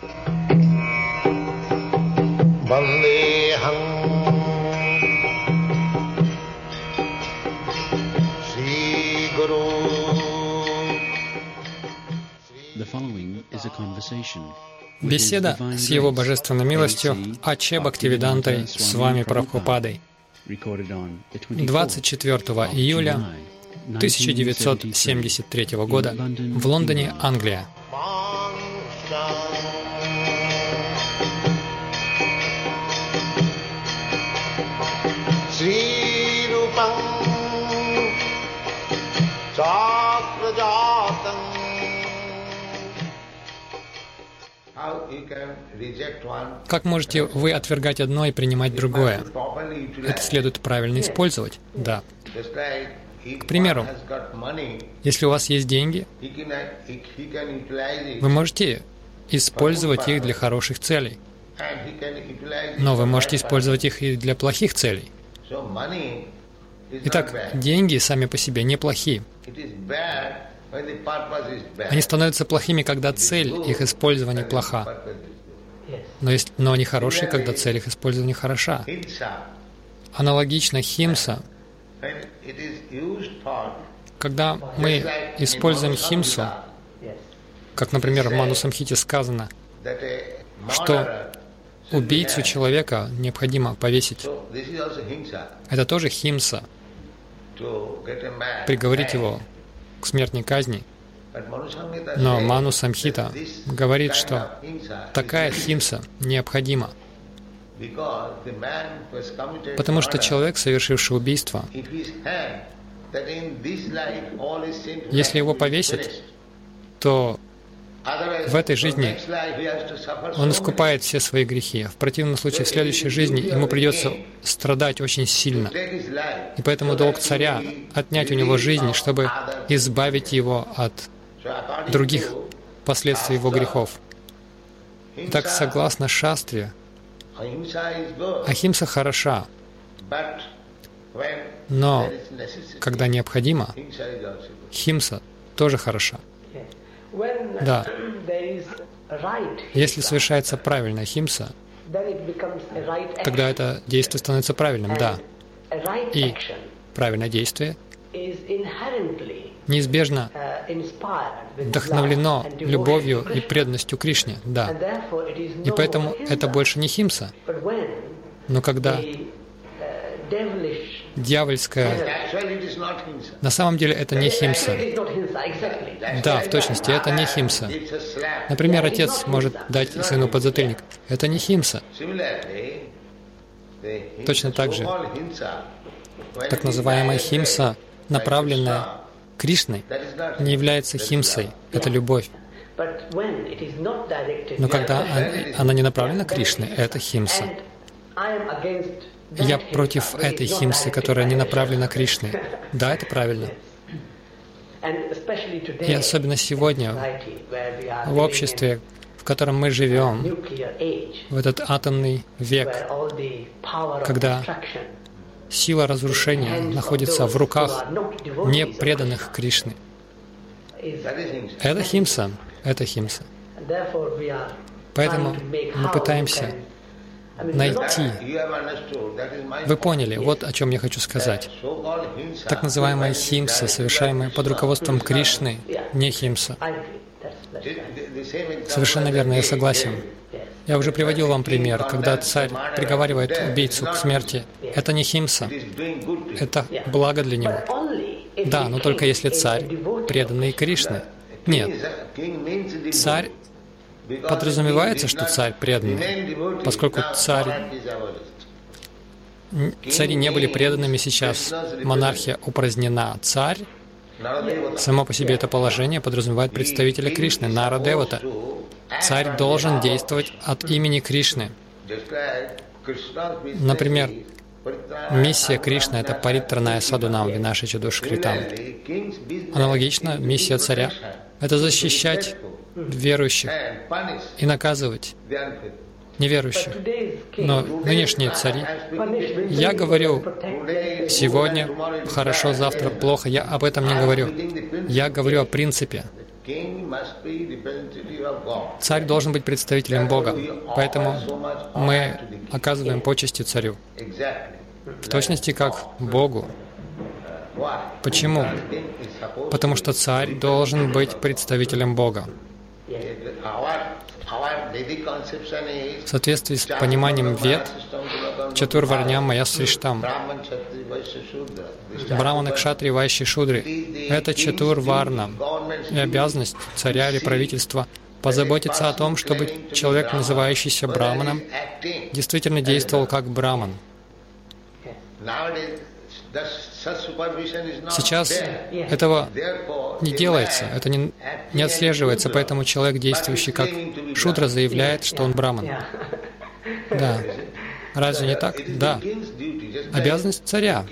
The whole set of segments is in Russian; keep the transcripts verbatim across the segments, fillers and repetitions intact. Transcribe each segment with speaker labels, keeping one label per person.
Speaker 1: Беседа с Его Божественной милостью Аче Бхактивидантой Свами Прабхупадой двадцать четвёртого июля тысяча девятьсот семьдесят третьего года в Лондоне, Англия. Как можете вы отвергать одно и принимать другое? Это следует правильно использовать? Да. К примеру, если у вас есть деньги, вы можете использовать их для хороших целей, но вы можете использовать их и для плохих целей. Итак, деньги сами по себе неплохи. Они становятся плохими, когда цель их использования плоха. Но, есть, но они хорошие, когда цель их использования хороша. Аналогично химса. Когда мы используем химсу, как, например, в Ману Самхите сказано, что убийцу человека необходимо повесить. Это тоже химса. Приговорить его к смертной казни. Но Ману Самхита говорит, что такая химса необходима. Потому что человек, совершивший убийство, если его повесят, то в этой жизни он искупает все свои грехи. В противном случае, в следующей жизни ему придется страдать очень сильно. И поэтому долг царя — отнять у него жизнь, чтобы избавить его от других последствий его грехов. Так, согласно шастре, ахимса хороша, но когда необходимо, химса тоже хороша. Да. Если совершается правильная химса, тогда это действие становится правильным, да. И правильное действие неизбежно вдохновлено любовью и преданностью Кришне, да. И поэтому это больше не химса. Но когда дьявольская... На самом деле это не химса. Да, в точности, это не химса. Например, отец может дать сыну подзатыльник. Это не химса. Точно так же, так называемая химса, направленная Кришной, не является химсой. Это любовь. Но когда она не направлена Кришне, это химса. Я против этой химсы, которая не направлена Кришне. Да, это правильно. И особенно сегодня, в обществе, в котором мы живем, в этот атомный век, когда сила разрушения находится в руках непреданных Кришне. Это химса, это химса. Поэтому мы пытаемся найти. Вы поняли, вот о чем я хочу сказать. Так называемая химса, совершаемая под руководством Кришны, не химса. Совершенно верно, я согласен. Я уже приводил вам пример, когда царь приговаривает убийцу к смерти. Это не химса, это благо для него. Да, но только если царь преданный Кришне. Нет, царь подразумевается, что царь преданный, поскольку царь, цари не были преданными, сейчас монархия упразднена. Царь, само по себе это положение подразумевает представителя Кришны, Нарадевата. Царь должен действовать от имени Кришны. Например, миссия Кришны — это паритраная садунам винашича душкритам. Аналогично, миссия царя — это защищать верующих и наказывать неверующих. Но нынешние цари, я говорю, сегодня хорошо, завтра плохо, я об этом не говорю. Я говорю о принципе. Царь должен быть представителем Бога, поэтому мы оказываем почести царю. В точности как Богу. Почему? Потому что царь должен быть представителем Бога. В соответствии с пониманием Вед, Чатурварням Мая Сриштам, Браманы, Кшатри, Вайши, Шудры — это Чатурварна, и обязанность царя или правительства позаботиться о том, чтобы человек, называющийся Браманом, действительно действовал как Браман. Сейчас этого не делается, это не, не отслеживается, поэтому человек, действующий как Шудра, заявляет, что он Браман. Да. Разве не так? Да. Обязанность царя,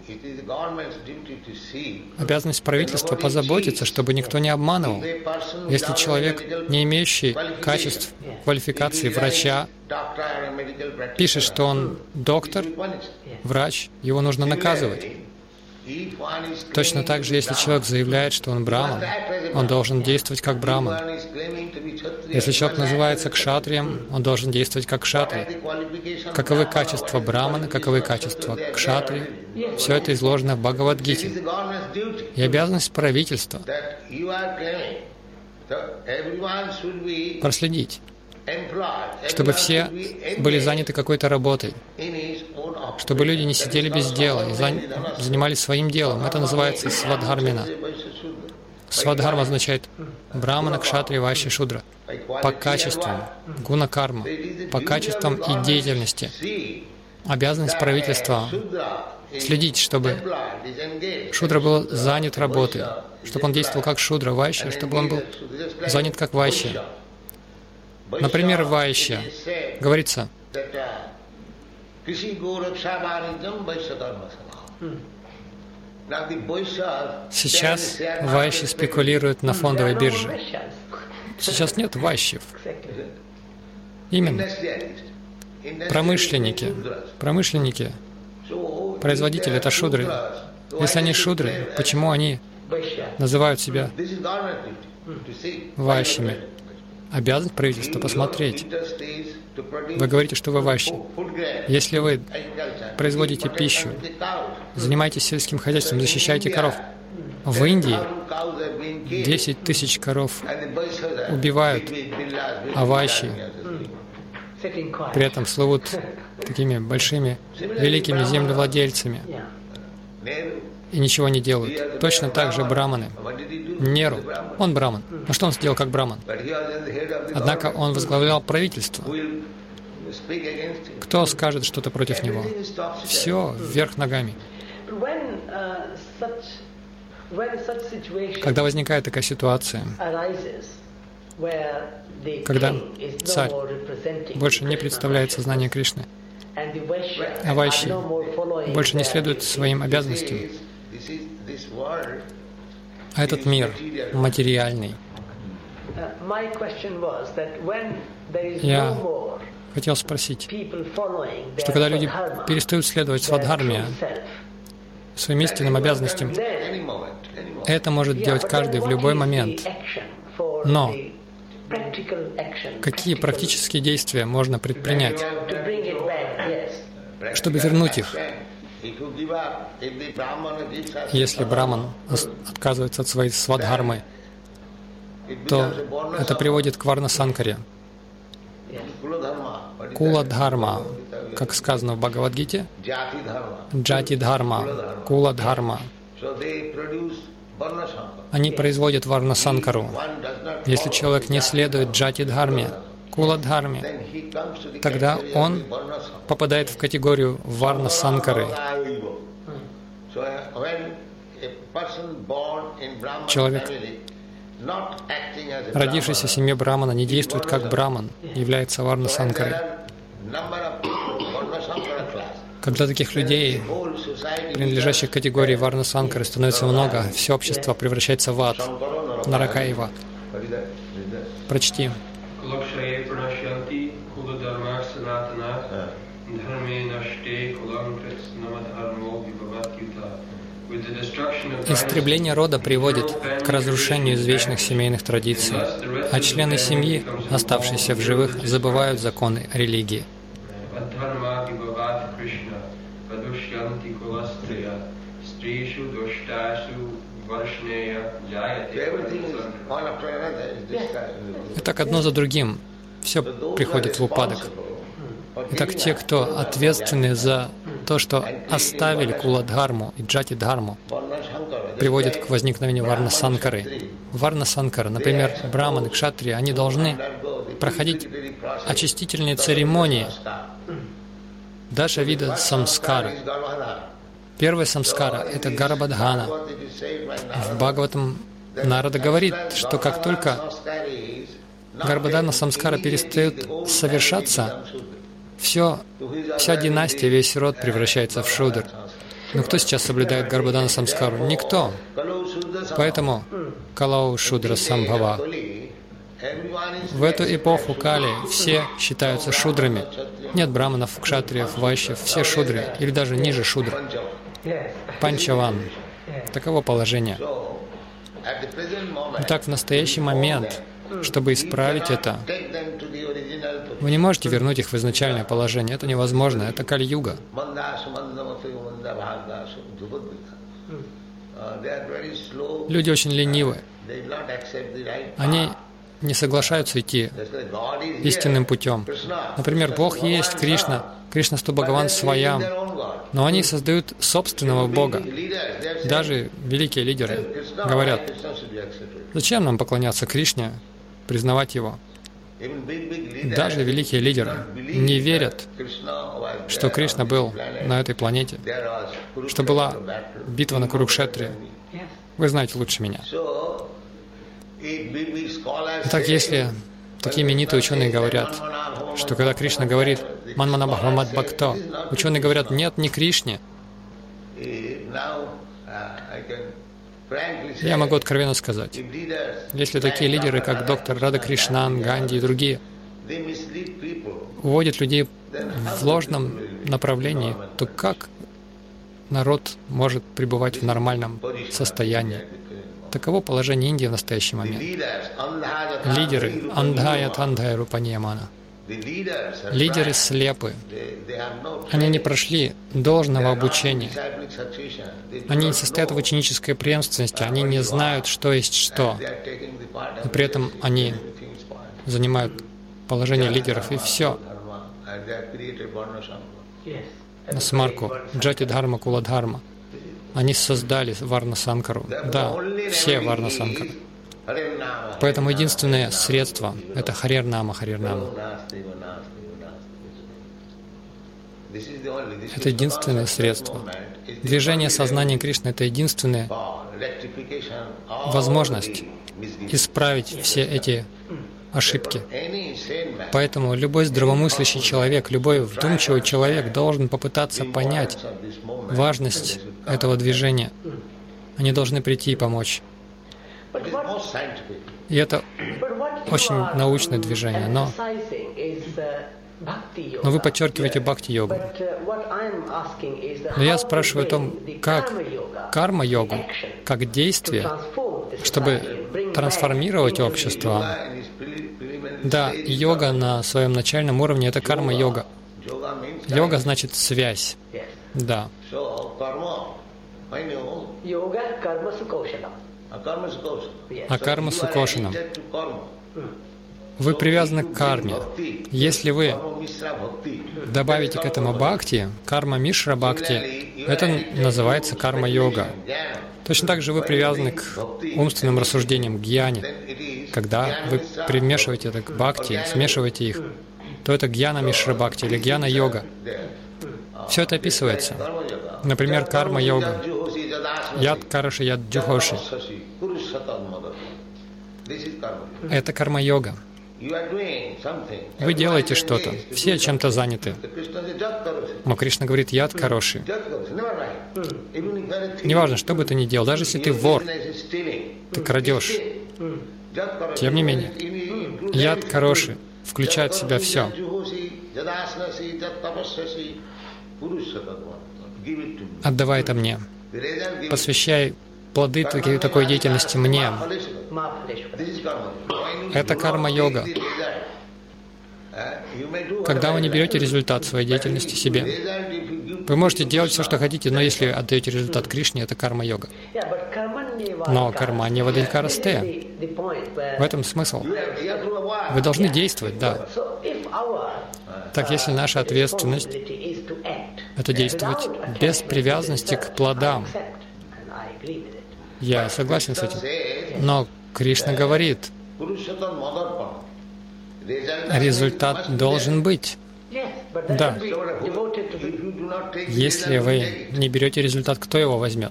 Speaker 1: обязанность правительства позаботиться, чтобы никто не обманывал. Если человек, не имеющий качеств, квалификации врача, пишет, что он доктор, врач, его нужно наказывать. Точно так же, если человек заявляет, что он браман, он должен действовать как браман. Если человек называется кшатрием, он должен действовать как кшатри. Каковы качества брамана, каковы качества кшатри, все это изложено в Бхагавад-гите. И обязанность правительства проследить, чтобы все были заняты какой-то работой, чтобы люди не сидели без дела и занимались своим делом. Это называется свадхармина. Свадхарма означает брамана, кшатри, вайши, шудра. По качествам, гуна-карма, по качествам и деятельности. Обязанность правительства следить, чтобы шудра был занят работой, чтобы он действовал как шудра, вайши, чтобы он был занят как вайши. Например, вайшья. Говорится, сейчас вайши спекулируют на фондовой бирже. Сейчас нет вайшьев. Именно. Промышленники. Промышленники. Производители — это шудры. Если они шудры, почему они называют себя вайшьями? Обязанность правительства посмотреть. Вы говорите, что вы вайши. Если вы производите пищу, занимаетесь сельским хозяйством, защищаете коров, в Индии десять тысяч коров убивают, а вайши при этом слывут такими большими, великими землевладельцами и ничего не делают. Точно так же браманы. Неру, он браман. Но что он сделал как браман? Однако он возглавлял правительство. Кто скажет что-то против него? Все вверх ногами. Когда возникает такая ситуация, когда царь больше не представляет сознание Кришны, а вайши больше не следует своим обязанностям, а этот мир материальный. Я хотел спросить, что когда люди перестают следовать свадхарме, своим истинным обязанностям, это может делать каждый в любой момент. Но какие практические действия можно предпринять, чтобы вернуть их? Если браман отказывается от своей свадхармы, то это приводит к варна-санкаре. Кула-дхарма, как сказано в Бхагавад-гите, джати-дхарма, кула-дхарма. Они производят варна-санкару. Если человек не следует джати-дхарме, кула-дхарме, тогда он попадает в категорию варна-санкары. Человек, родившийся в семье брамана, не действует как браман, является варна-санкарой. Когда таких людей, принадлежащих к категории варна-санкары, становится много, все общество превращается в ад, нарака и в ад. Прочти. Истребление рода приводит к разрушению извечных семейных традиций, а члены семьи, оставшиеся в живых, забывают законы религии. И так одно за другим все приходит в упадок. Итак, те, кто ответственны за то, что оставили кула-дхарму и джати-дхарму, приводит к возникновению варна-санкары. Варна-санкара, например, браманы, кшатрии, они должны проходить очистительные церемонии, даже вида самскара. Первая самскара — это гарабадхана. В Бхагаватам Нарада говорит, что как только гарабадхана самскара перестает совершаться, все, вся династия, весь род превращается в шудр. Но кто сейчас соблюдает гарабадхана самскару? Никто. Поэтому калау шудра самбхава. В эту эпоху Кали все считаются шудрами. Нет браманов, кшатриев, вайшьев, все шудры, или даже ниже шудр. Панчаван. Таково положение. Итак, в настоящий момент, чтобы исправить это, вы не можете вернуть их в изначальное положение. Это невозможно. Это Кали-юга. Люди очень ленивы. Они не соглашаются идти истинным путем. Например, Бог есть Кришна, Кришнасту Бхагаван Сваям, но они создают собственного Бога. Даже великие лидеры говорят, зачем нам поклоняться Кришне, признавать Его? Даже великие лидеры не верят, что Кришна был на этой планете, что была битва на Курукшетре. Вы знаете лучше меня. Итак, если такие именитые ученые говорят, что когда Кришна говорит «Манмана Бхагават Бхакто», ученые говорят «нет, не Кришне». Я могу откровенно сказать, если такие лидеры, как доктор Рада Кришнан, Ганди и другие, уводят людей в ложном направлении, то как народ может пребывать в нормальном состоянии? Таково положение Индии в настоящий момент. Лидеры андхая тандхая рупаниямана. Лидеры слепы. Они не прошли должного обучения. Они не состоят в ученической преемственности. Они не знают, что есть что. И при этом они занимают положение лидеров, и все. На смарку. Джати-дхарма, кула-дхарма. Они создали варна-санкару. Да, все варна-санкары. Поэтому единственное средство — это харир-нама, харир-нама. Это единственное средство. Движение сознания Кришны — это единственная возможность исправить все эти ошибки. Поэтому любой здравомыслящий человек, любой вдумчивый человек должен попытаться понять важность этого движения. Они должны прийти и помочь. И это очень научное движение, но, но вы подчеркиваете бхакти-йогу. Но я спрашиваю о том, как карма-йогу, как действие, чтобы трансформировать общество. Да, йога на своем начальном уровне — это карма-йога. Йога значит связь. Да. А карма сукошинам. Вы привязаны к карме. Если вы добавите к этому бхакти, карма мишра бхакти, это называется карма-йога. Точно так же вы привязаны к умственным рассуждениям, к гьяне. Когда вы примешиваете это к бхакти, смешиваете их, то это гьяна мишра бхакти или гьяна-йога. Все это описывается. Например, карма-йога. Яд караши, яд джухоши. Это карма-йога. Вы делаете что-то, все чем-то заняты. Но Кришна говорит яд караши. Неважно, что бы ты ни делал, даже если ты вор, ты крадешь. Тем не менее, яд караши включает в себя все. Отдавай это мне. посвящай плоды такой, такой деятельности мне. Это карма-йога. Когда вы не берете результат своей деятельности себе, вы можете делать все, что хотите, но если отдаете результат Кришне, это карма-йога. Но карма-ньявадхикарасте. В этом смысл. Вы должны действовать, да. Так, если наша ответственность — это действовать без привязанности к плодам, я согласен с этим. Но Кришна говорит, результат должен быть. Да. Если вы не берете результат, кто его возьмет?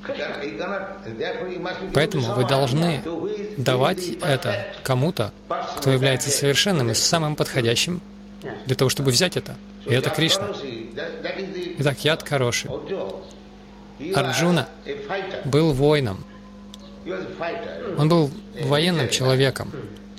Speaker 1: Поэтому вы должны давать это кому-то, кто является совершенным и самым подходящим для того, чтобы взять это. И это Кришна. Итак, яд Кароши. Арджуна был воином. Он был военным человеком.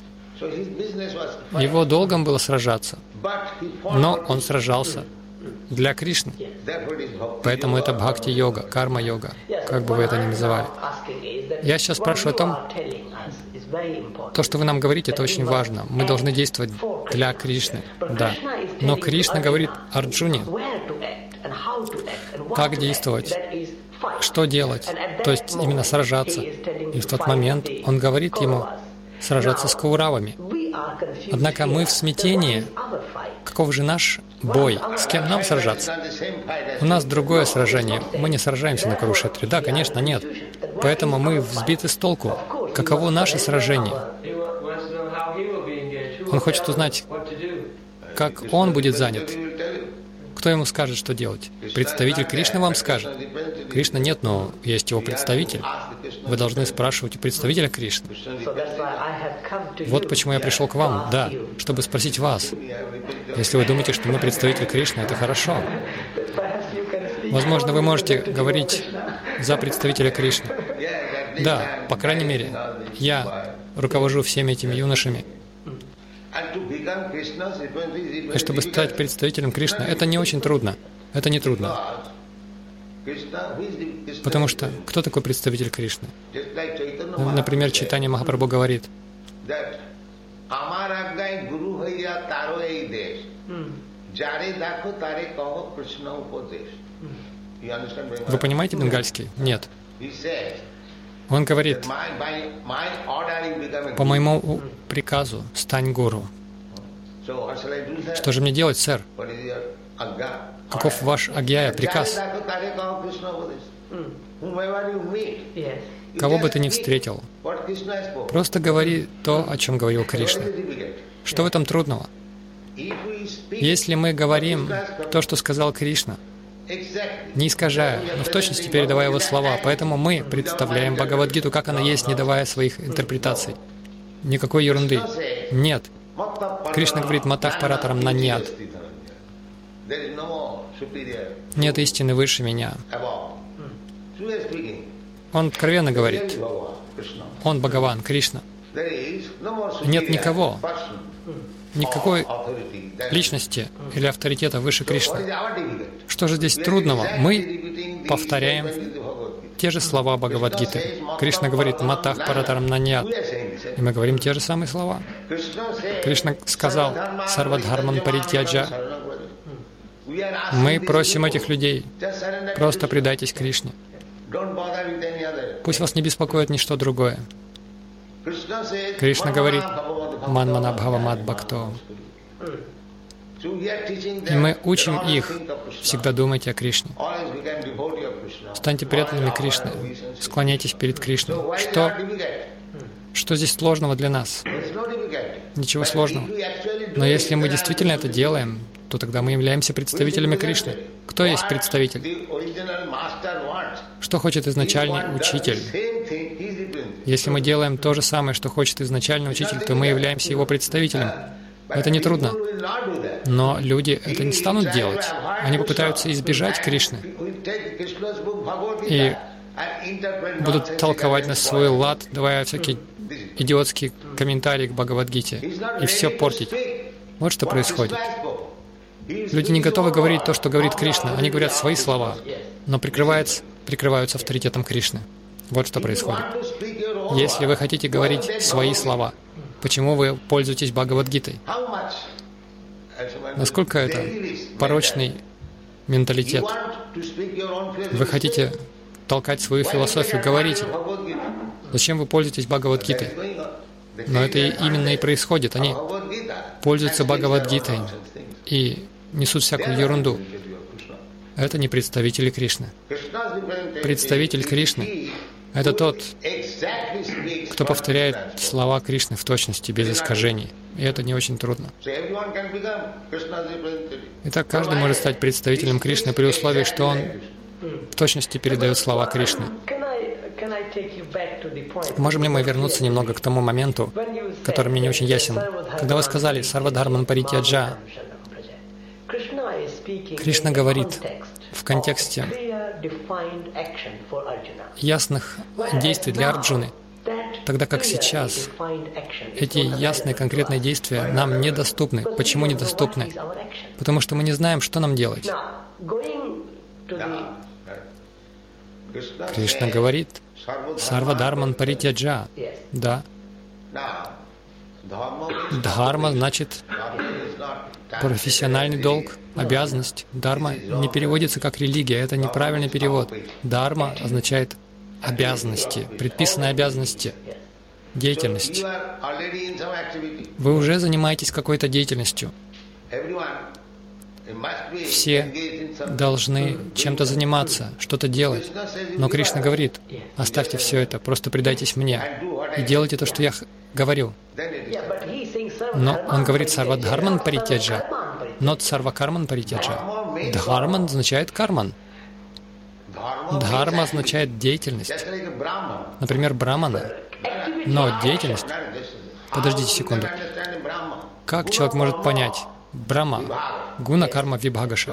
Speaker 1: Его долгом было сражаться. Но он сражался для Кришны. Поэтому это бхакти-йога, карма-йога, как бы вы это ни называли. Я сейчас спрашиваю о том, то, что вы нам говорите, это очень важно. Мы должны действовать для Кришны. Да. Но Кришна говорит Арджуне, как действовать, что делать, то есть именно сражаться. И в тот момент он говорит ему сражаться с кауравами. Однако мы в смятении. Каков же наш бой? С кем нам сражаться? У нас другое сражение. Мы не сражаемся на Курушетре. Да, конечно, нет. Поэтому мы взбиты с толку. Каково наше сражение? Он хочет узнать, как он будет занят. Кто ему скажет, что делать? Представитель Кришны вам скажет. Кришна нет, но есть его представитель. Вы должны спрашивать у представителя Кришны. Вот почему я пришел к вам, да, чтобы спросить вас. Если вы думаете, что мы представитель Кришны, это хорошо. Возможно, вы можете говорить за представителя Кришны. Да, по крайней мере, я руковожу всеми этими юношами. И чтобы стать представителем Кришны, это не очень трудно. Это не трудно. Потому что кто такой представитель Кришны? Например, Чайтанья Махапрабху говорит, вы понимаете бенгальский? Нет. Он говорит, по моему приказу стань гуру. Что же мне делать, сэр? Каков ваш агьяя, приказ? Кого бы ты ни встретил, просто говори то, о чем говорил Кришна. Что в этом трудного? Если мы говорим то, что сказал Кришна, не искажая, но в точности передавая его слова, поэтому мы представляем Бхагавад-гиту, как она есть, не давая своих интерпретаций. Никакой ерунды. Нет. Кришна говорит матах паратарам наньят. Нет истины выше меня. Он откровенно говорит. Он Бхагаван, Кришна. Нет никого, никакой личности или авторитета выше Кришны. Что же здесь трудного? Мы повторяем те же слова Бхагавад-гиты. Кришна говорит матах паратарам наньят. И мы говорим те же самые слова. Кришна сказал сарвадхарман паритьяджа. Мы просим этих людей, просто предайтесь Кришне. Пусть вас не беспокоит ничто другое. Кришна говорит манмана бхавамат бхакто. И мы учим их всегда думать о Кришне. Станьте преданными Кришне. Склоняйтесь перед Кришной. Что? Что здесь сложного для нас? Ничего сложного. Но если мы действительно это делаем, то тогда мы являемся представителями Кришны. Кто есть представитель? Что хочет изначальный учитель? Если мы делаем то же самое, что хочет изначальный учитель, то мы являемся его представителем. Это не трудно. Но люди это не станут делать. Они попытаются избежать Кришны и будут толковать на свой лад, давая всякие идиотские комментарии к Бхагавад-гите и все портить. Вот что происходит. Люди не готовы говорить то, что говорит Кришна. Они говорят свои слова, но прикрываясь прикрываются авторитетом Кришны. Вот что происходит. Если вы хотите говорить свои слова, почему вы пользуетесь Бхагавад-гитой? Насколько это порочный менталитет? Вы хотите толкать свою философию, говорите. Зачем вы пользуетесь Бхагавад-гитой? Но это именно и происходит. Они пользуются Бхагавад-гитой и несут всякую ерунду. Это не представители Кришны. Представитель Кришны — это тот, кто повторяет слова Кришны в точности, без искажений. И это не очень трудно. Итак, каждый может стать представителем Кришны при условии, что он в точности передает слова Кришны. Можем ли мы вернуться немного к тому моменту, который мне не очень ясен? Когда вы сказали «Сарвадхарман паритьяджа», Кришна говорит в контексте ясных действий для Арджуны, тогда как сейчас эти ясные конкретные действия нам недоступны. Почему недоступны? Потому что мы не знаем, что нам делать. Кришна говорит «Сарвадхарман паритьяджа». Да. Дхарма значит профессиональный долг, обязанность. Дхарма не переводится как религия, это неправильный перевод. Дхарма означает обязанности, предписанные обязанности, деятельность. Вы уже занимаетесь какой-то деятельностью. Все должны чем-то заниматься, что-то делать. Но Кришна говорит, оставьте все это, просто предайтесь мне и делайте то, что я говорю. Но он говорит «Сарвадхарман паритьяджа», но «Сарвакарман паритьяджа». Дхарман означает карман. Дхарма означает деятельность. Например, брамана. Но деятельность... Подождите секунду. Как человек может понять? Брахма, гуна, карма, вибхагаша.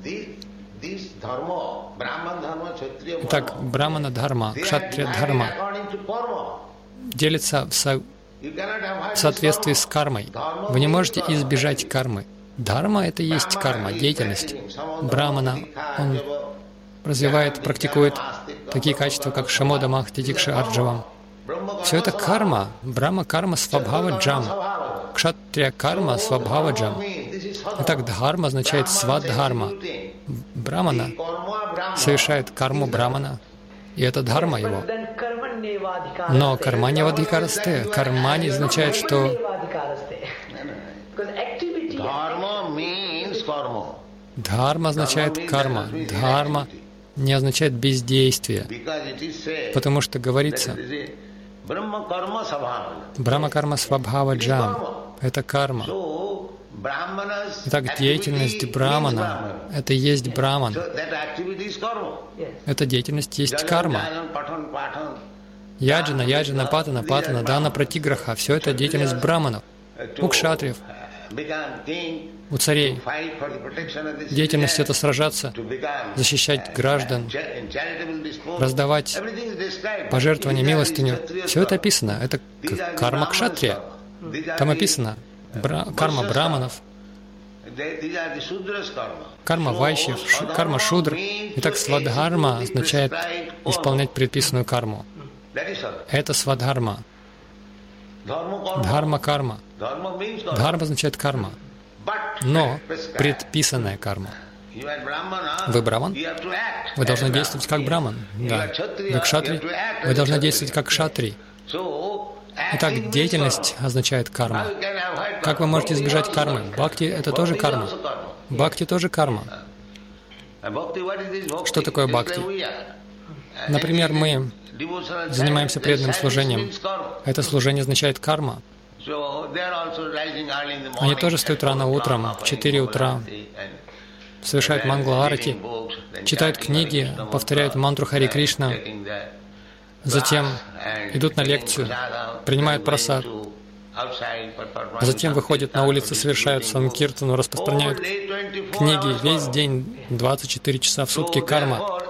Speaker 1: Итак, брамана дхарма, кшатрия дхарма делится в, со... в соответствии с кармой. Вы не можете избежать кармы. Дхарма — это и есть карма, деятельность. Брамана, он развивает, практикует такие качества, как шамода, махти, тикша, арджавам. Все это карма. Брахма карма свабхава джам. Кшатрия карма свабхава джам. Итак, дхарма означает свадхарма. Брамана совершает карму брамана, и это дхарма его. Но кармани вадхикарасте. Кармани означает, что дхарма означает карма. Дхарма не означает бездействие, потому что говорится Брахма карма свабхава джам. Это карма. Итак, деятельность брамана — это есть браман. Эта деятельность есть карма. Яджана, яджана, патана, патана, дана, пратиграха — все это деятельность браманов. У кшатриев, у царей. Деятельность — это сражаться, защищать граждан, раздавать пожертвования, милостыню. Все это описано. Это карма кшатрия. Там описано бра карма браманов, карма вайщев, шу карма шудр. Итак, свадхарма означает исполнять предписанную карму. Это свадхарма. Дхарма карма. Дхарма означает карма. Но предписанная карма. Вы браман? Вы должны действовать как браман. Да. Вы кшатри? Вы должны действовать как кшатри. Итак, деятельность означает карма. Как вы можете избежать кармы? Бхакти — это тоже карма. Бхакти тоже карма. Что такое бхакти? Например, мы занимаемся преданным служением. Это служение означает карма. Они тоже встают рано утром, в четыре утра, совершают мангла-арати, читают книги, повторяют мантру Хари Кришна, затем идут на лекцию, принимают прасад, затем выходят на улицы, совершают самкиртану, распространяют книги весь день, двадцать четыре часа в сутки карма.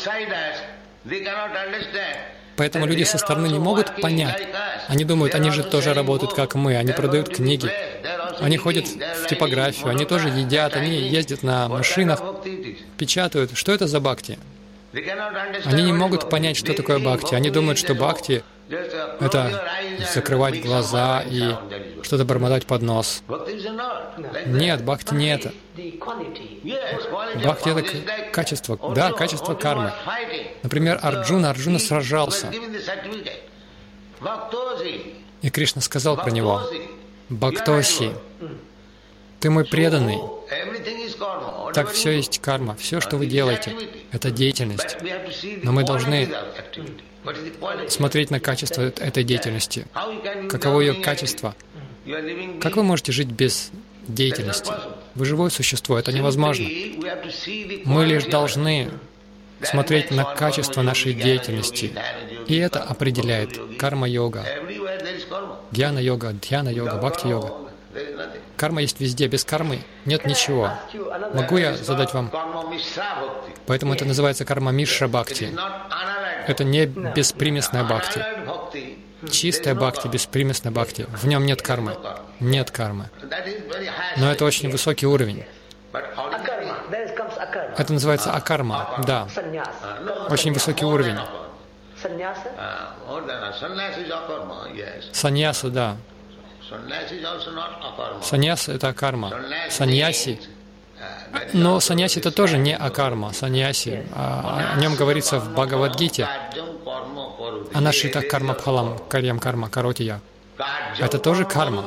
Speaker 1: Поэтому люди со стороны не могут понять. Они думают, они же тоже работают, как мы, они продают книги, они ходят в типографию, они тоже едят, они ездят на машинах, печатают. Что это за бхакти? Они не могут понять, что такое бхакти. Они думают, что бхакти — это закрывать глаза и что-то бормотать под нос. Нет, бхакти не это. Бхакти — это качество. Да, качество кармы. Например, Арджуна. Арджуна сражался. И Кришна сказал про него: «Бхактоси, ты мой преданный». Так все есть карма. Все, что вы делаете, это деятельность. Но мы должны смотреть на качество этой деятельности. Каково ее качество? Как вы можете жить без деятельности? Вы живое существо, это невозможно. Мы лишь должны смотреть на качество нашей деятельности. И это определяет карма-йога, гьяна-йога, дхьяна-йога, бхакти-йога. Карма есть везде. Без кармы нет ничего. Могу я задать вам? Поэтому это называется карма-мишра бхакти. Это не беспримесная бхакти. Чистая бхакти, беспримесная бхакти. В нем нет кармы. Нет кармы. Но это очень высокий уровень. Это называется акарма. Да. Очень высокий уровень. Саньяса, да. Саньяса — это акарма. Саньяси. Но саньяси — это тоже не акарма. Саньяси. О нем говорится в Бхагавад-гите. Анашрита карма пхалам, карьям карма, каротия. Это тоже карма.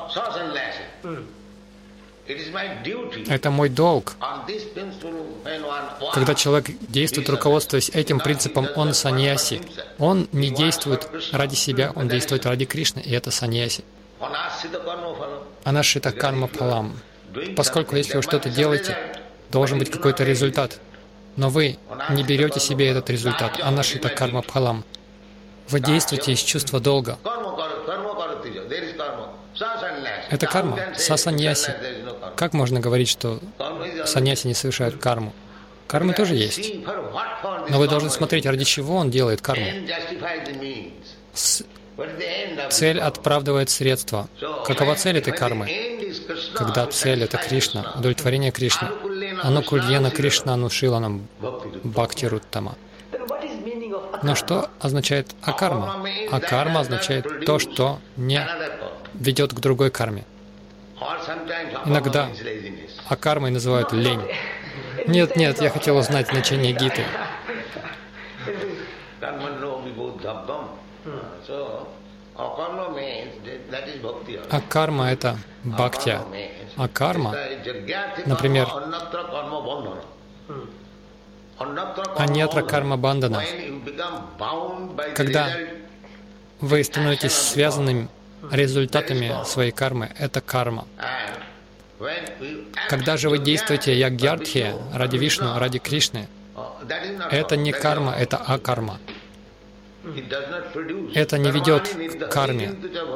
Speaker 1: Это мой долг. Когда человек действует, руководствуясь этим принципом, он саньяси. Он не действует ради себя, он действует ради Кришны, и это саньяси. Анашрита карма пхалам. Поскольку если вы что-то делаете, должен быть какой-то результат. Но вы не берете себе этот результат. Анашрита карма пхалам. Вы действуете из чувства долга. Это карма. Са-саньяси. Как можно говорить, что саньяси не совершают карму? Карма тоже есть. Но вы должны смотреть, ради чего он делает карму. С... Цель оправдывает средства. Какова цель этой кармы? Когда цель — это Кришна, удовлетворение Кришны. Анукульена Кришна анушиланам бхакти-руттама. Но что означает акарма? Акарма означает то, что не ведет к другой карме. Иногда акармой называют лень. Нет, нет, я хотел узнать значение гиты. Акарма — это бхакти. Акарма, например, аньятра карма бандана. Когда вы становитесь связанными результатами своей кармы, это карма. Когда же вы действуете ягьярдхи ради Вишну, ради Кришны, это не карма, это акарма. Это не ведет к карме.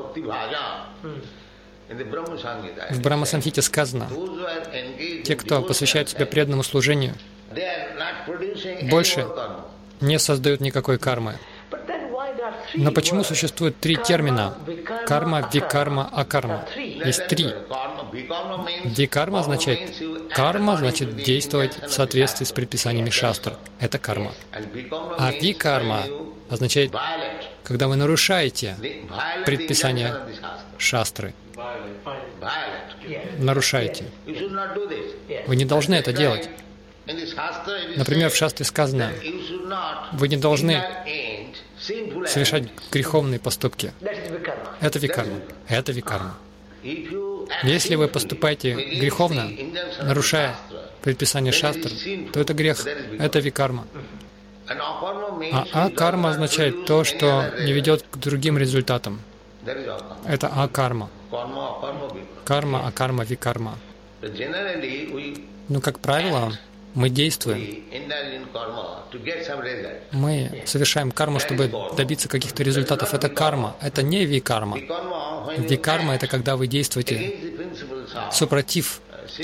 Speaker 1: В Брахма-самхите сказано: те, кто посвящает себя преданному служению, больше не создают никакой кармы. Но почему существует три термина? Карма, викарма, акарма. Есть три. Викарма означает, карма значит действовать в соответствии с предписаниями шастр. Это карма. А викарма означает, когда вы нарушаете предписания шастры. Нарушаете. Вы не должны это делать. Например, в шастре сказано: вы не должны совершать греховные поступки. Это викарма. Это викарма. Если вы поступаете греховно, нарушая предписание шастр, то это грех. Это викарма. А акарма означает то, что не ведет к другим результатам. Это акарма. Карма, акарма, викарма. Ну, как правило, мы действуем. Мы совершаем карму, чтобы добиться каких-то результатов. Это карма. Это не викарма. Викарма — это когда вы действуете супротив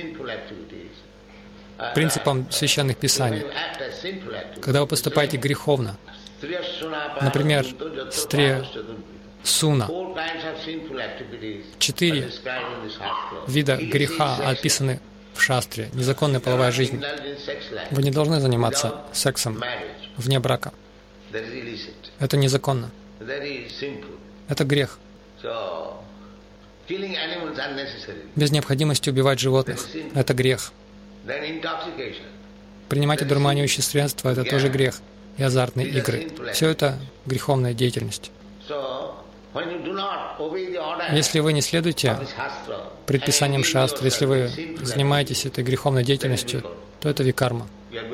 Speaker 1: принципам священных писаний. Когда вы поступаете греховно. Например, стрия суна. Четыре вида греха описаны в шастре, незаконная половая жизнь. Вы не должны заниматься сексом вне брака. Это незаконно. Это грех. Без необходимости убивать животных. Это грех. Принимать одурманивающие средства — это тоже грех. И азартные игры. Все это греховная деятельность. Если вы не следуете предписаниям шастры, если вы занимаетесь этой греховной деятельностью, то это викарма.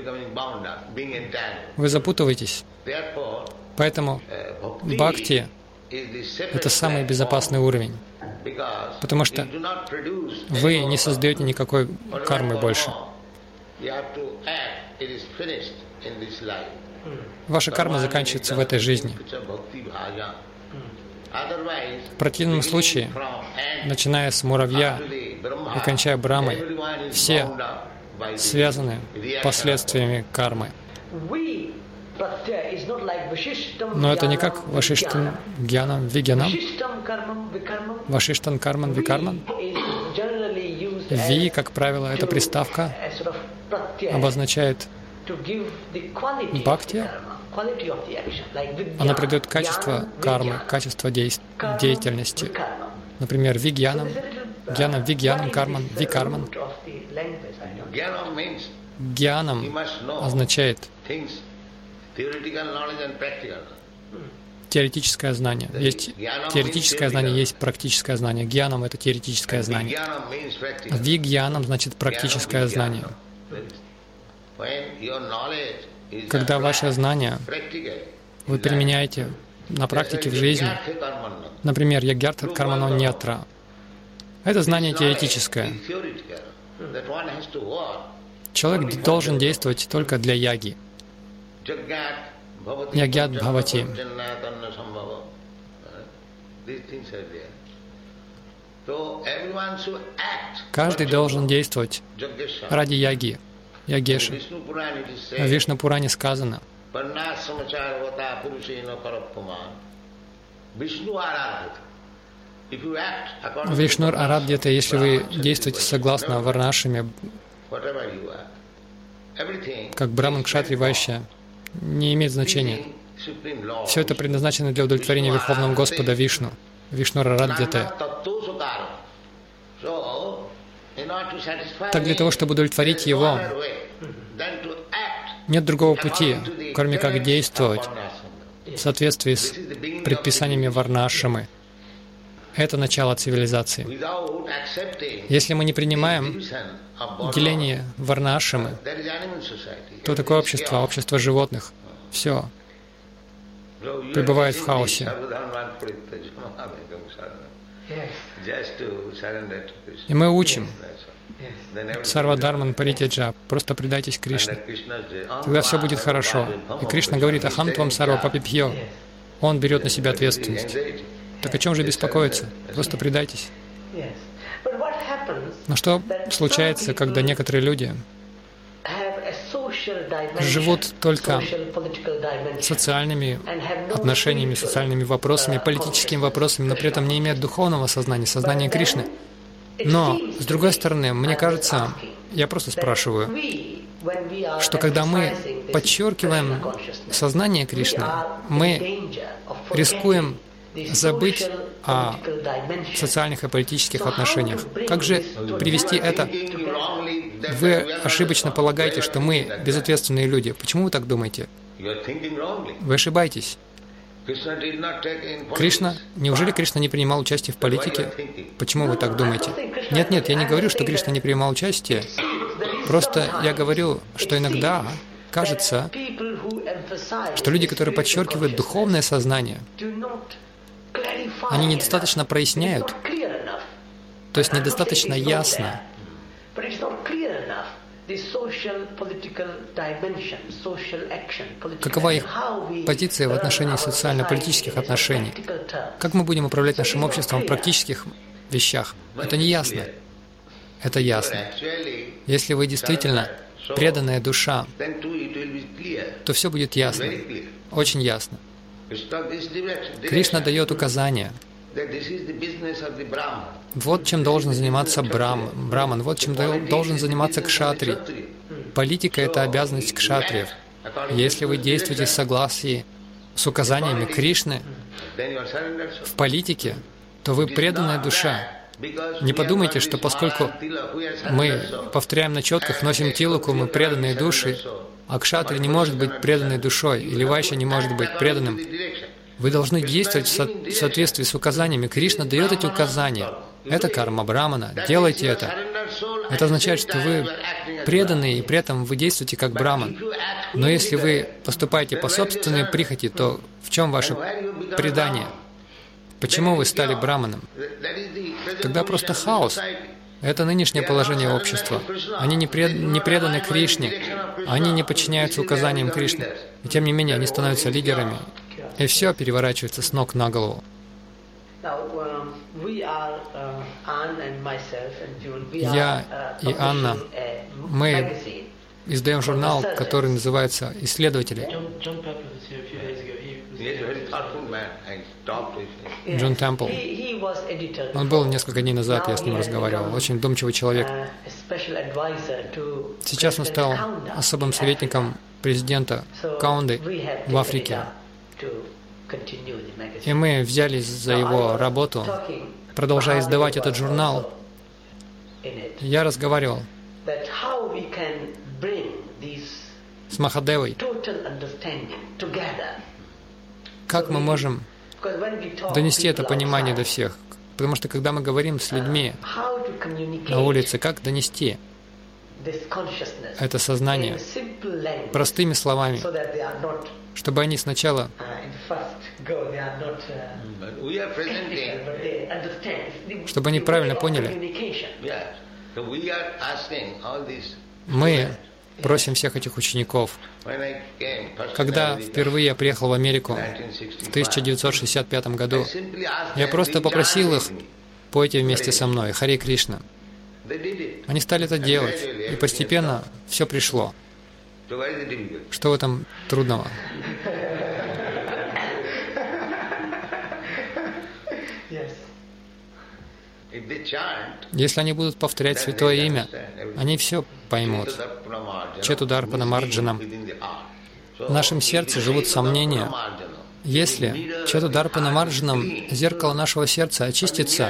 Speaker 1: Вы запутываетесь. Поэтому бхакти — это самый безопасный уровень, потому что вы не создаете никакой кармы больше. Ваша карма заканчивается в этой жизни. В противном случае, начиная с муравья и кончая Брамой, все связаны последствиями кармы. Но это не как Вашиштан Гьянам Вигьянам, Вашиштан Карман Викарман. Ви, как правило, эта приставка обозначает бхакти. Она придает качество кармы, качество деятельности. Например, вигьянам, гьянам, вигьянам, карман, викарман. Гьянам означает теоретическое знание. Есть теоретическое знание, есть практическое знание. Гьянам — это теоретическое знание. Вигьянам значит практическое знание. Когда ваше знание вы применяете на практике в жизни, например, ягьяртха кармано ньятра, это знание теоретическое. Человек должен действовать только для яги. Ягьят бхавати. Каждый должен действовать ради яги, ягеши. В Вишну Пуране сказано: Вишнур Арадьята, если вы действуете согласно варнашами, как браман, кшатри, вайшья, не имеет значения. Все это предназначено для удовлетворения Верховного Господа Вишну, Вишнур Арадьята. Так для того, чтобы удовлетворить Его, нет другого пути, кроме как действовать в соответствии с предписаниями варнашамы. Это начало цивилизации. Если мы не принимаем деление варнашамы, то такое общество, общество животных, все пребывает в хаосе. И мы учим Сарвадхарман Паритяджа, просто предайтесь Кришне. Тогда все будет хорошо. И Кришна говорит: Ахам твам сарва папипьё. Он берет на себя ответственность. Так о чем же беспокоиться? Просто предайтесь. Но что случается, когда некоторые люди живут только социальными отношениями, социальными вопросами, политическими вопросами, но при этом не имеют духовного сознания, сознания Кришны? Но, с другой стороны, мне кажется, я просто спрашиваю, что когда мы подчеркиваем сознание Кришны, мы рискуем забыть о социальных и политических отношениях. Как же привести это? Вы ошибочно полагаете, что мы безответственные люди. Почему вы так думаете? Вы ошибаетесь. Кришна, неужели Кришна не принимал участие в политике? Почему вы так думаете? Нет, нет, я не говорю, что Кришна не принимал участие. Просто я говорю, что иногда кажется, что люди, которые подчеркивают духовное сознание, они недостаточно проясняют, то есть недостаточно ясно. Какова их позиция в отношении социально-политических отношений? Как мы будем управлять нашим обществом в практических вещах? Это не ясно. Это ясно. Если вы действительно преданная душа, то все будет ясно. Очень ясно. Кришна дает указания. Вот чем должен заниматься брам, браман, вот чем должен заниматься кшатри. Политика — это обязанность кшатриев. Если вы действуете в согласии с указаниями Кришны в политике, то вы преданная душа. Не подумайте, что поскольку мы повторяем на четках, носим тилоку, мы преданные души, а кшатри не может быть преданной душой, или вайшя не может быть преданным. Вы должны действовать в, со в соответствии с указаниями. Кришна дает эти указания. Это карма брамана. Делайте это. Это означает, что вы преданные, и при этом вы действуете как браман. Но если вы поступаете по собственной прихоти, то в чем ваше предание? Почему вы стали браманом? Тогда просто хаос. Это нынешнее положение общества. Они не, пред, не преданы Кришне, они не подчиняются указаниям Кришны. И тем не менее, они становятся лидерами. И все переворачивается с ног на голову. Я и Анна, мы издаем журнал, который называется «Исследователи». Джон Темпл. Он был несколько дней назад, я с ним разговаривал. Очень вдумчивый человек. Сейчас он стал особым советником президента Каунды в Африке. И мы взялись за его работу, продолжая издавать этот журнал. Я разговаривал с Махадевой. Как мы можем донести это понимание до всех? Потому что когда мы говорим с людьми на улице, как донести это сознание простыми словами, чтобы они сначала, чтобы они правильно поняли. Мы просим всех этих учеников. Когда впервые я приехал в Америку в тысяча девятьсот шестьдесят пятом году, я просто попросил их: пойте вместе со мной Харе Кришна. Они стали это делать, и постепенно все пришло. Что в этом трудного? Если они будут повторять святое имя, они все поймут. Четударпана Марджанам. В нашем сердце живут сомнения. Если Четударпана Марджанам зеркало нашего сердца очистится,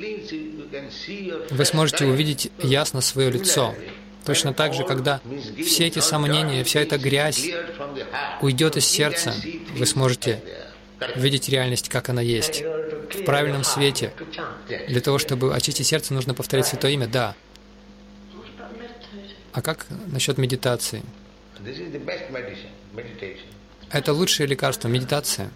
Speaker 1: вы сможете увидеть ясно свое лицо. Точно так же, когда все эти сомнения, вся эта грязь уйдет из сердца, вы сможете видеть реальность, как она есть, в правильном свете. Для того, чтобы очистить сердце, нужно повторять святое имя, да. А как насчет медитации? Это лучшее лекарство, медитация.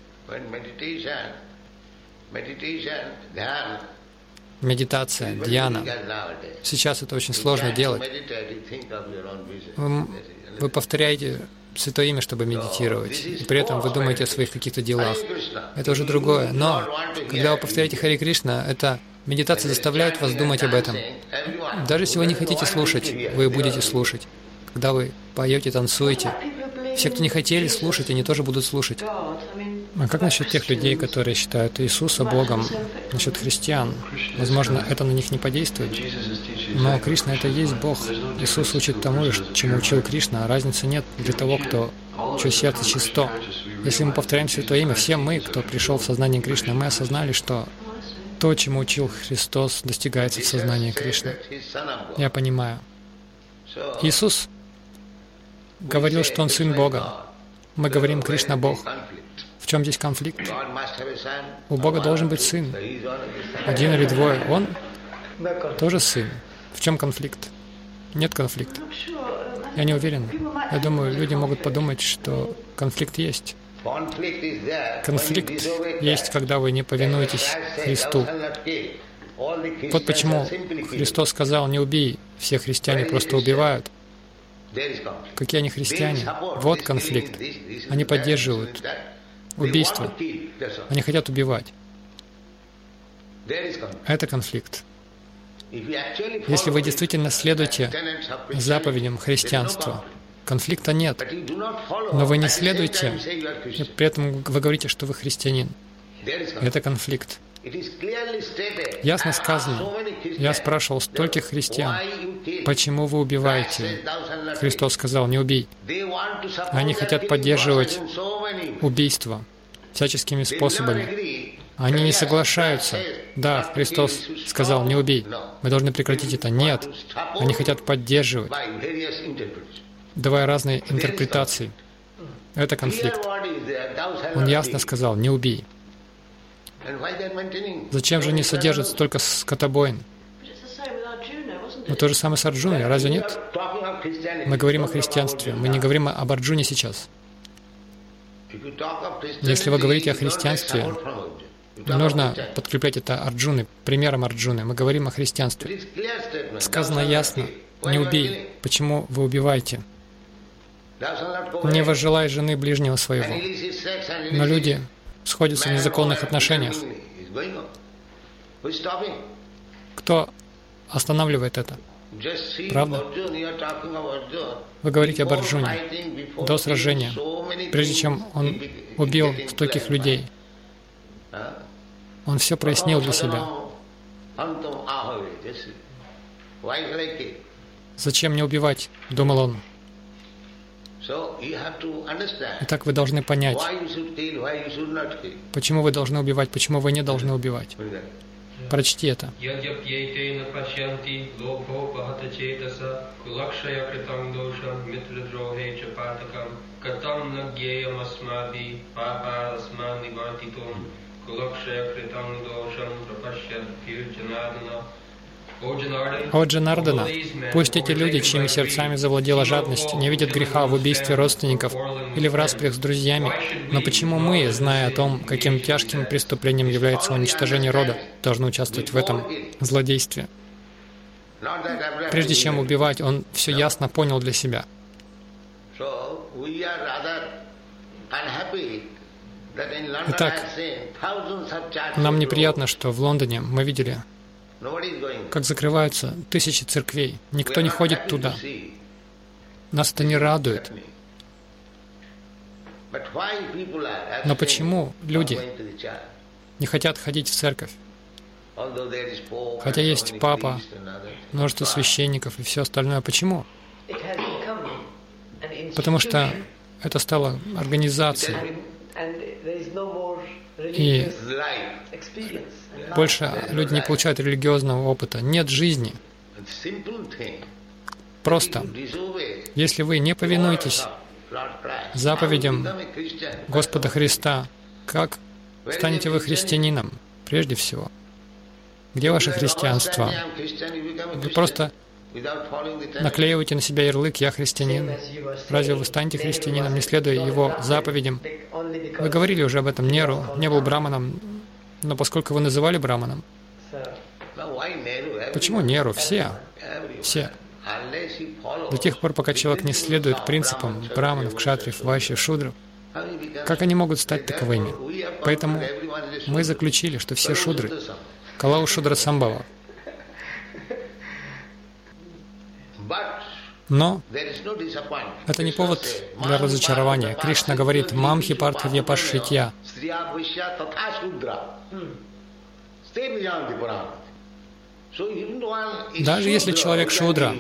Speaker 1: Медитация, дьяна. Сейчас это очень сложно делать. Вы, вы повторяете святое имя, чтобы медитировать, и при этом вы думаете о своих каких-то делах. Это уже другое. Но когда вы повторяете Харе Кришна, эта медитация заставляет вас думать об этом. Даже если вы не хотите слушать, вы будете слушать. Когда вы поете, танцуете, все, кто не хотели слушать, они тоже будут слушать. А как насчет тех людей, которые считают Иисуса Богом, насчет христиан? Возможно, это на них не подействует. Но Кришна — это и есть Бог. Иисус учит тому, чему учил Кришна, а разницы нет для того, кто чье сердце чисто. Если мы повторяем святое имя, все мы, кто пришел в сознание Кришны, мы осознали, что то, чему учил Христос, достигается в сознании Кришны. Я понимаю. Иисус говорил, что Он Сын Бога. Мы говорим «Кришна Бог». В чем здесь конфликт? У Бога должен быть сын. Один или двое. Он тоже сын. В чем конфликт? Нет конфликта. Я не уверен. Я думаю, люди могут подумать, что конфликт есть. Конфликт есть, когда вы не повинуетесь Христу. Вот почему Христос сказал: «Не убей». Все христиане просто убивают. Какие они христиане? Вот конфликт. Они поддерживают убийство. Они хотят убивать. Это конфликт. Если вы действительно следуете заповедям христианства, конфликта нет. Но вы не следуете, и при этом вы говорите, что вы христианин. Это конфликт. Ясно сказано. Я спрашивал стольких христиан, почему вы убиваете? Христос сказал, не убей. Они хотят поддерживать убийство всяческими способами. Они не соглашаются. Да, Христос сказал, не убей. Мы должны прекратить это. Нет. Они хотят поддерживать, давая разные интерпретации. Это конфликт. Он ясно сказал, не убей. Зачем же они содержат столько скотобоин? Но то же самое с Арджуной, разве нет? Мы говорим о христианстве, мы не говорим об Арджуне сейчас. Если вы говорите о христианстве, не нужно подкреплять это Арджуны, примером Арджуны. Мы говорим о христианстве. Сказано ясно, не убей. Почему вы убиваете? Не возжелай жены ближнего своего. Но люди сходятся в незаконных отношениях. Кто останавливает это? Правда? Вы говорите об Арджуне до сражения, прежде чем он убил стольких людей. Он все прояснил для себя. Зачем не убивать? Думал он. Итак, вы должны понять, почему вы должны убивать, почему вы не должны убивать. Прочти это. О Джанардана, пусть эти люди, чьими сердцами завладела жадность, не видят греха в убийстве родственников или в распрях с друзьями, но почему мы, зная о том, каким тяжким преступлением является уничтожение рода, должны участвовать в этом злодействе? Прежде чем убивать, он все ясно понял для себя. Итак, нам неприятно, что в Лондоне мы видели, как закрываются тысячи церквей. Никто не ходит туда. Нас это не радует. Но почему люди не хотят ходить в церковь? Хотя есть папа, множество священников и все остальное. Почему? Потому что это стало организацией. И больше люди не получают религиозного опыта. Нет жизни. Просто, если вы не повинуетесь заповедям Господа Христа, как станете вы христианином? Прежде всего. Где ваше христианство? Вы просто наклеиваете на себя ярлык «Я христианин». Разве вы станете христианином, не следуя его заповедям? Вы говорили уже об этом. Неру не был браманом, но поскольку вы называли браманом. Почему Неру? Все. Все. До тех пор, пока человек не следует принципам браманов, кшатриев, вайшьев, шудров, как они могут стать таковыми? Поэтому мы заключили, что все шудры. Калау шудра самбхава. Но это не повод для разочарования. Кришна говорит «Мамхи партхавья пашшитья». Даже если человек шудра,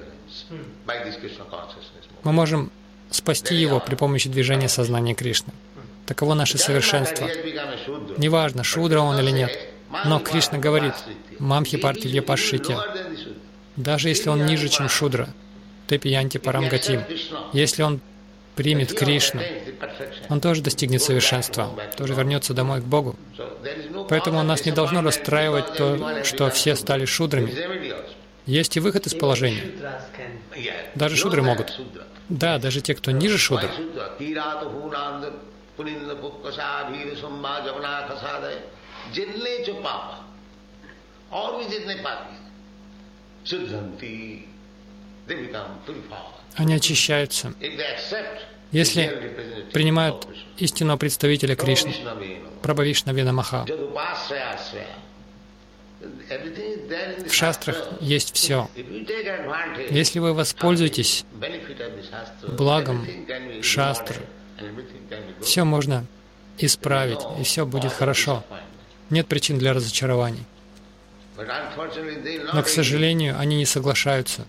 Speaker 1: мы можем спасти его при помощи движения сознания Кришны. Таково наше совершенство. Неважно, шудра он или нет. Но Кришна говорит «Мамхи партхавья пашшитья». Даже если он ниже, чем шудра, Тепиянти Парамгатим. Если он примет Кришну, он тоже достигнет совершенства, тоже вернется домой к Богу. Поэтому нас не должно расстраивать то, что все стали шудрами. Есть и выход из положения. Даже шудры могут. Да, даже те, кто ниже шудр. Они очищаются. Если принимают истинного представителя Кришны, Прабхавишна Маха. В шастрах есть все. Если вы воспользуетесь благом шастр, все можно исправить, и все будет хорошо. Нет причин для разочарований. Но, к сожалению, они не соглашаются.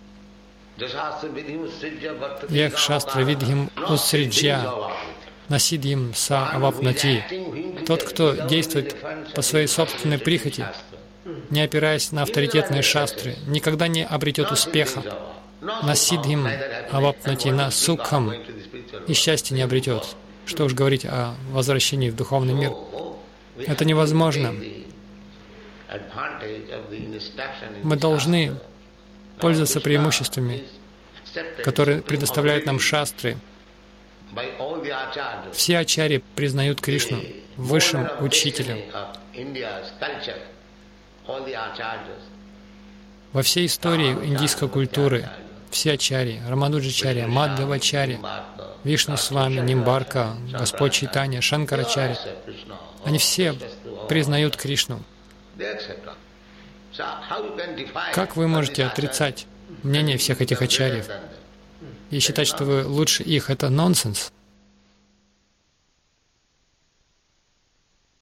Speaker 1: Ех шастра видхим усриджья насидхим са авапнати. Тот, кто действует по своей собственной прихоти, не опираясь на авторитетные шастры, никогда не обретет успеха. Насидхим авапнати, на сукхам, и счастье не обретет. Что уж говорить о возвращении в духовный мир. Это невозможно. Мы должны пользоваться преимуществами, которые предоставляют нам шастры. Все ачарьи признают Кришну высшим учителем. Во всей истории индийской культуры все ачарьи, Рамануджачарья, Мадхавачарья, Вишну Свами, Нимбарка, Господь Чайтанья, Шанкарачарья, они все признают Кришну. Как вы можете отрицать мнение всех этих ачарьев и считать, что вы лучше их? Это нонсенс.